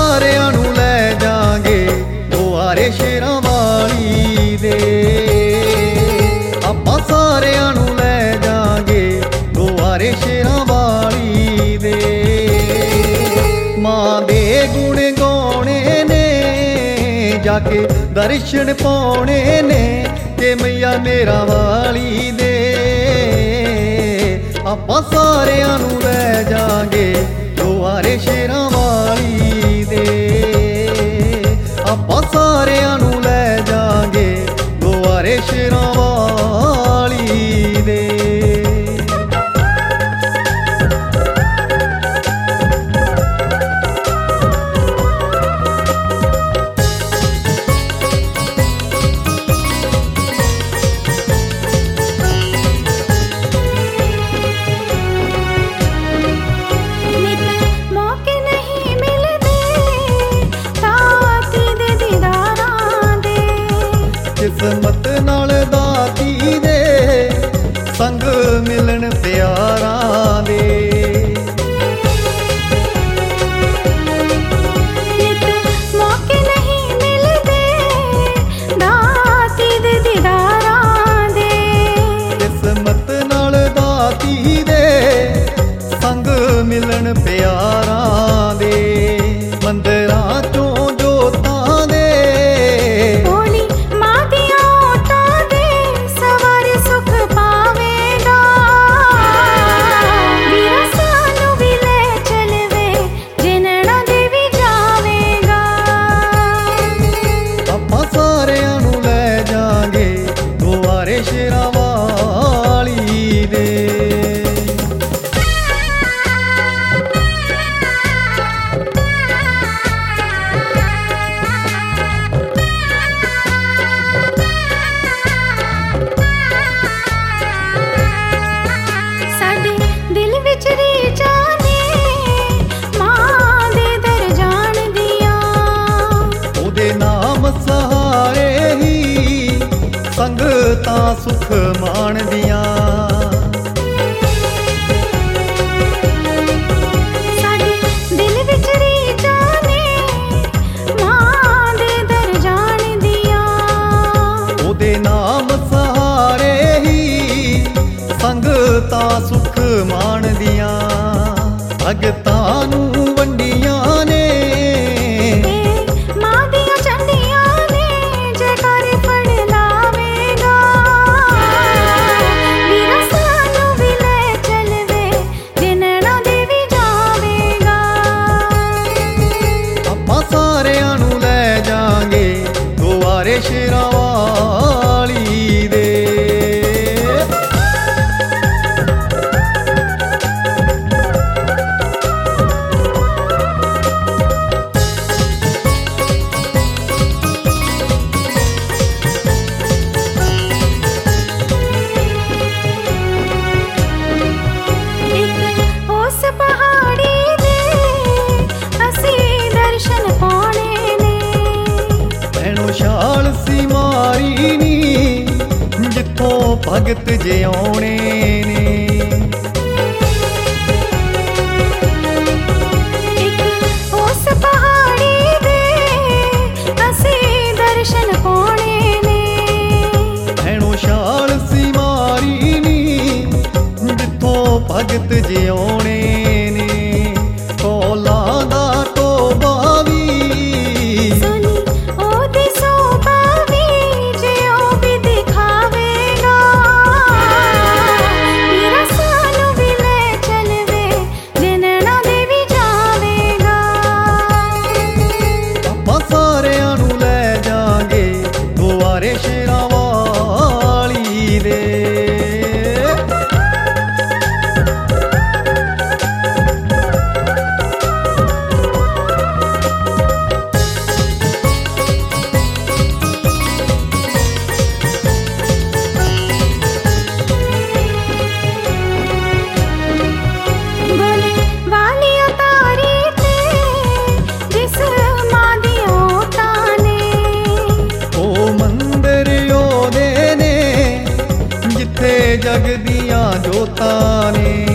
ਸਾਰਿਆਂ ਨੂੰ ਲੈ ਜਾਾਂਗੇ ਦੁਆਰੇ ਸ਼ੇਰਾਂ ਵਾਲੀ ਦੇ। ਆਪਾਂ ਸਾਰਿਆਂ ਨੂੰ ਲੈ ਜਾਾਂਗੇ ਦੁਆਰੇ ਸ਼ੇਰਾਂ ਵਾਲੀ ਦੇ। ਮਾਂ ਦੇ ਗੁਣ ਗਾਉਣੇ ਨੇ ਜਾ ਕੇ ਦਰਸ਼ਨ ਪਾਉਣੇ ਨੇ ਕਿ ਮਈਆ ਮੇਰਾ ਵਾਲੀ ਦੇ। ਆਪਾਂ ਸਾਰਿਆਂ ਨੂੰ ਲੈ ਜਾਾਂਗੇ ਦੁਆਰੇ ਸ਼ੇਰਾਂ ਵਾਲੀ ਦੇ। ਆਪਾਂ ਸਾਰਿਆਂ ਨੂੰ ਲੈ ਜਾਾਂਗੇ ਦੁਆਰੇ ਸ਼ੇਰਾਂ ਵਾਲੀ ਦੇ। ਕਿਸਮਤ ਨਾਲ ਦਾਤੀ ਦੇ ਸੰਗ ਮਿਲਣ ਪਿਆਰਾਂ ਦੇ। ਮੌਕੇ ਨਹੀਂ ਮਿਲਦੇ ਦਾਤੀ ਦੇ ਦੀਦਾਰਾਂ ਦੇ। ਕਿਸਮਤ ਨਾਲ ਦਾਤੀ ਦੇ ਸੰਗ ਮਿਲਣ ਪਿਆਰਾਂ ਦੇ। ਮੰਦਰਾਂ ਚੋਂ ਜੋਤਾਂ ਦੇ ਸ਼ੇਰਾਂ ਵਾਲੀ ਦੇ। ਸਾਡੇ ਦਿਲ ਵਿੱਚ ਰੀਝਾਂ ਨੇ ਮਾਂ ਦੇ ਦਰ ਜਾਣ ਦੀਆਂ। ਉਹਦੇ ਨਾਮ ਸਹਾਰੇ ਹੀ ਸੰਗਤਾਂ ਸੁਖ ਮਾਣਦੀਆਂ। ਸਾਡੇ ਦਿਲ ਵਿੱਚ ਰੀਝਾਂ ਨੇ ਮਾਂ ਦੇ ਦਰ ਜਾਣ ਦੀਆਂ। ਉਹਦੇ ਨਾਮ ਸਹਾਰੇ ਹੀ ਸੰਗਤਾਂ ਸੁਖ ਮਾਣਦੀਆਂ। ਭਗਤਾਂ ਨੂੰ ਵੰਡੀਆਂ ਨੇ ਮਾਂ ਦੀਆਂ ਝੰਡੀਆਂ ਨੇ। ਜੈਕਾਰੇ ਦੁਆਰੇ ਸ਼ੇਰਾਂ ਵਾਲੀ ਦੇ। ਉਸ ਪਹਾੜੀ ਦੇ ਅਸੀਂ ਦਰਸ਼ਨ ਪਾਉਣੇ ਨੇ। ਭੈਣੋ ਛਾਲ ਸੀ ਮਾਰੀ ਨੀ ਜਿੱਥੋਂ ਭਗਤ ਜਿਉਣੇ ਨੇ। ਉਸ ਪਹਾੜੀ ਦੇ ਅਸੀਂ ਦਰਸ਼ਨ ਪਾਉਣੇ ਨੇ। ਭੈਣੋ ਛਾਲ ਸੀ ਮਾਰੀ ਨੀ ਜਿੱਥੋਂ ਭਗਤ ਜਿਉਣੇ ਨੇ। ਕੌਲਾਂ ਦਾ ਟੋਭਾ ਵੀ ਸੁਣੀ ਉਹਦੀ ਸੋਭਾ ਵੀ ਜੇ ਉਹ ਵੀ ਦਿਖਾਵੇਗਾ। ਮੇਰਾ ਸਾਨੂੰ ਵੀ ਲੈ ਚਲਵੇ ਜੇ ਨੈਣਾ ਦੇ ਵੀ ਜਾਵੇਗਾ। ਆਪਾਂ ਸਾਰਿਆਂ ਨੂੰ ਲੈ ਜਾਾਂਗੇ ਦੁਆਰੇ ਸ਼ੇਰਾਂ ਵਾਲੀ ਦੇ। ਜਗ ਦੀਆਂ ਜੋਤਾਂ ਨੇ।